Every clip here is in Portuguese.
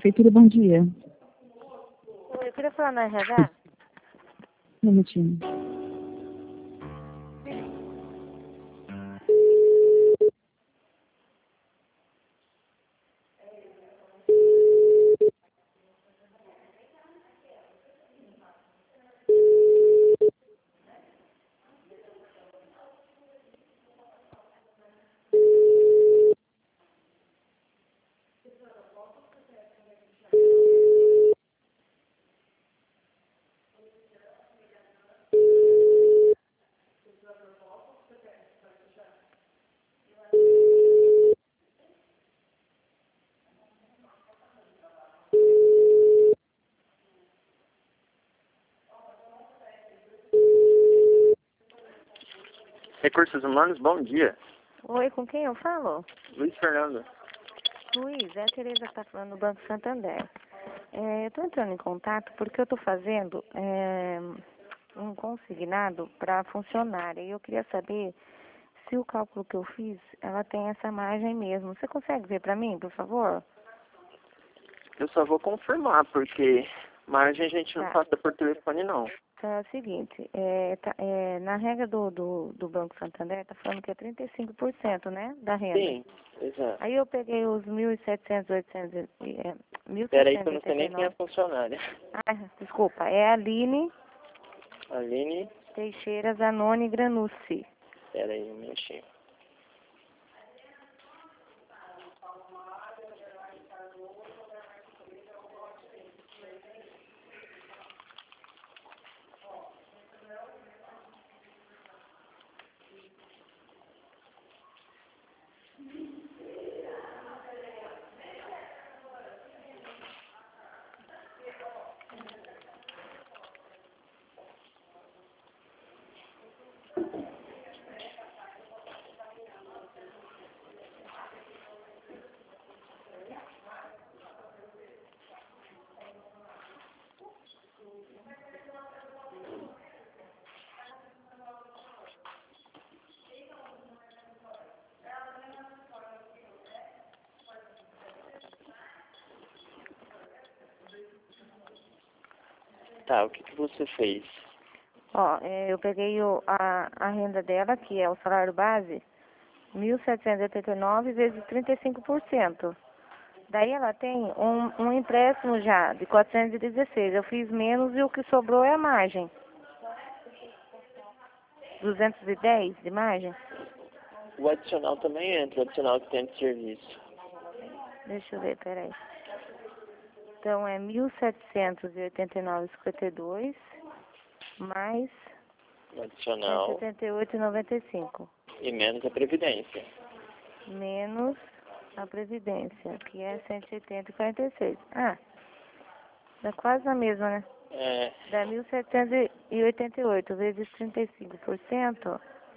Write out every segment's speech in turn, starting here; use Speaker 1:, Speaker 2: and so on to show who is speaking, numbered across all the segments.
Speaker 1: Prefeitura, bom dia.
Speaker 2: Oi, eu queria falar na RH.
Speaker 1: Um minutinho.
Speaker 3: Recursos Humanos, bom dia.
Speaker 2: Oi, com quem eu falo?
Speaker 3: Luiz Fernando.
Speaker 2: Luiz, é a Tereza que está falando do Banco Santander. Eu estou entrando em contato porque eu estou fazendo um consignado para funcionária e eu queria saber se o cálculo que eu fiz, ela tem essa margem mesmo. Você consegue ver para mim, por favor?
Speaker 3: Eu só vou confirmar, porque margem a gente não
Speaker 2: Tá.
Speaker 3: passa por telefone, não.
Speaker 2: Então é o seguinte, na regra do Banco Santander, está falando que é 35%, né, da renda.
Speaker 3: Sim, exato.
Speaker 2: Aí eu peguei os 1.700, 800,
Speaker 3: Peraí que eu não sei nem quem é a
Speaker 2: 1.789.
Speaker 3: funcionária.
Speaker 2: Ah, desculpa, é a Aline
Speaker 3: Aline,
Speaker 2: Teixeira Zanoni Granucci.
Speaker 3: peraí um minutinho. Tá, o que você fez?
Speaker 2: Ó, eu peguei a renda dela, que é o salário base, 1.789 vezes 35%. Daí ela tem um empréstimo já de 416. Eu fiz menos e o que sobrou é a margem. 210 de margem?
Speaker 3: O adicional também entra, o adicional que tem de serviço.
Speaker 2: Deixa eu ver, peraí. Então é 1.789,52 mais
Speaker 3: O adicional
Speaker 2: 178,95.
Speaker 3: e menos a previdência.
Speaker 2: Menos a Previdência, que é 180,46. Ah, dá quase a mesma, né?
Speaker 3: É,
Speaker 2: Dá 1.788 vezes 35%,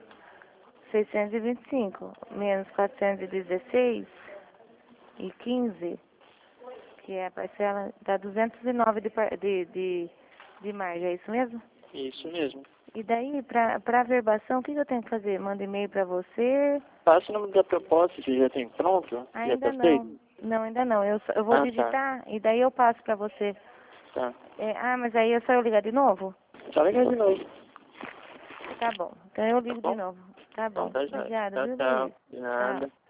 Speaker 2: 625, menos 416 e 15, que é a parcela, dá 209 de margem, é isso mesmo?
Speaker 3: isso mesmo.
Speaker 2: E daí, para averbação, o que eu tenho que fazer? Manda e-mail para você?
Speaker 3: Passa o nome da proposta, você já tem pronto?
Speaker 2: Ainda
Speaker 3: Já tá feito?
Speaker 2: não. Não, ainda não. Eu vou
Speaker 3: Ah, tá.
Speaker 2: digitar e daí eu passo para você.
Speaker 3: Tá.
Speaker 2: Mas aí é só eu ligar de novo?
Speaker 3: Só liga de novo.
Speaker 2: Tá bom. Então eu
Speaker 3: Tá
Speaker 2: ligo de
Speaker 3: bom?
Speaker 2: novo. Tá
Speaker 3: Então
Speaker 2: bom.
Speaker 3: tá já.
Speaker 2: Obrigada,
Speaker 3: Tchau,
Speaker 2: viu,
Speaker 3: tchau.
Speaker 2: Luiz?
Speaker 3: De
Speaker 2: Tchau.
Speaker 3: nada.